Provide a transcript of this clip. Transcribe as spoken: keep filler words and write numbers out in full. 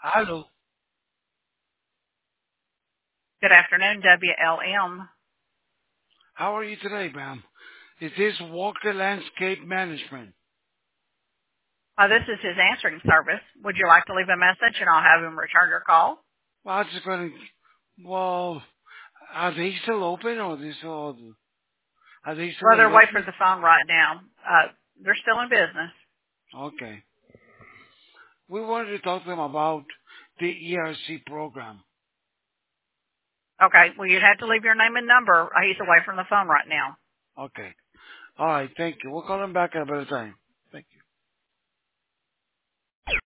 Hello. Good afternoon, W L M. How are you today, ma'am? Is this Walker Landscape Management? Uh, this is his answering service. Would you like to leave a message and I'll have him return your call? Well, I was just going to, well, are they still open or are they still, are they still Well, in they're away for business? the phone right now. Uh, they're still in business. Okay. We wanted to talk to them about the E R C program. Okay, well, you'd have to leave your name and number. Uh, He's away from the phone right now. Okay. All right. Thank you. We'll call them back at a better time. Thank you.